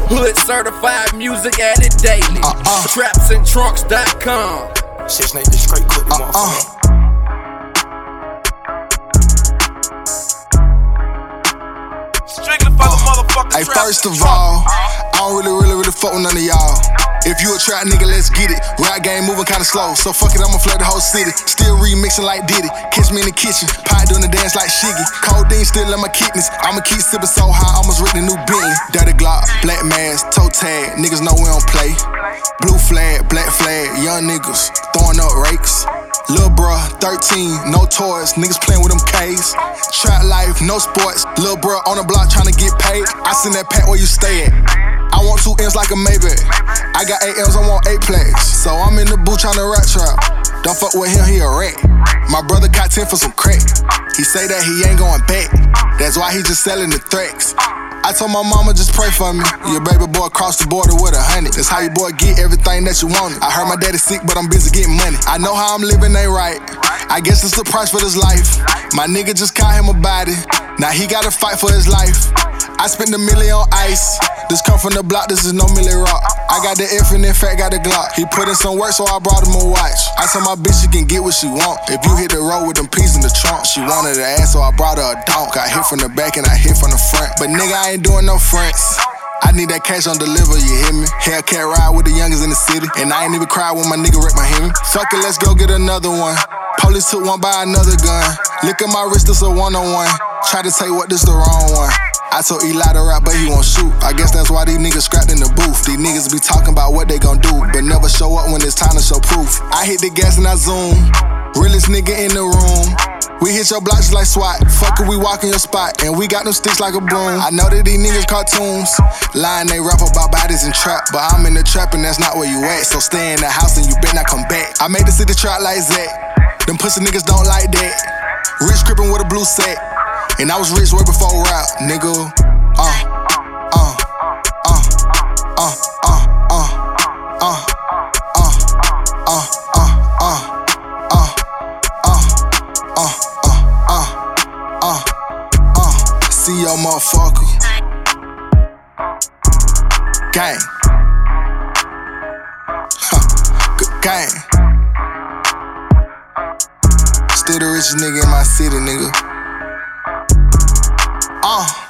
Hood certified, music added daily. Trapsandtrunks.com. Shit, Snake, this straight quick, motherfucker. Strictly for the motherfuckers. Hey, first of all, I don't really fuck with none of y'all. If you a trap nigga, let's get it. Rap game moving kinda slow, so fuck it, I'ma flood the whole city. Still remixing like Diddy. Catch me in the kitchen, pie doing the dance like Shiggy. Codeine still in my kidneys. I'ma keep sipping so high, almost written a new Bentley. Dirty Glock, black mask, toe tag. Niggas know we don't play. Blue flag, black flag, young niggas throwing up rakes. Lil' bruh, 13, no toys, niggas playing with them K's. Trap life, no sports. Lil' bruh on the block tryna get paid. I seen that pack where you stay at. I want 2 M's like a Maybach. I got 8 M's, I want 8 plaques. So I'm in the booth tryna rap trap. Don't fuck with him, he a rat. My brother got 10 for some crack. He say that he ain't going back. That's why he just selling the threats. I told my mama just pray for me. Your baby boy crossed the border with 100. That's how your boy get everything that you wanted. I heard my daddy sick, but I'm busy getting money. I know how I'm living ain't right. I guess it's the price for this life. My nigga just caught him a body. Now he gotta fight for his life. I spent $1 million on ice. This come from the block, this is no Millie Rock. I got the infinite fat, got the Glock. He put in some work, so I brought him a watch. I told my bitch she can get what she want. If you hit the road with them peas in the trunk, she wanted an ass, so I brought her a donk. I hit from the back and I hit from the front. But nigga, I ain't doing no fronts. I need that cash on deliver, you hear me? Hellcat ride with the youngest in the city. And I ain't even cry when my nigga wrecked my Hemi. Fuck it, let's go get another one. Police took one by another gun. Look at my wrist, it's a one-on-one. Try to take what, this the wrong one. I told Eli to rap, but he won't shoot. I guess that's why these niggas scrapped in the booth. These niggas be talking about what they gon' do, but never show up when it's time to show proof. I hit the gas and I zoom. Realest nigga in the room. We hit your block just like SWAT. Fuck it, we walk in your spot, and we got them sticks like a broom. I know that these niggas cartoons. Lying, they rap about bodies and trap, but I'm in the trap and that's not where you at. So stay in the house and you better not come back. I made the city trap like Zach. Them pussy niggas don't like that. Rich crippin' with a blue set. And I was rich way before rap, nigga. See your motherfucker. Gang. Good gang. Still the richest nigga in my city, nigga.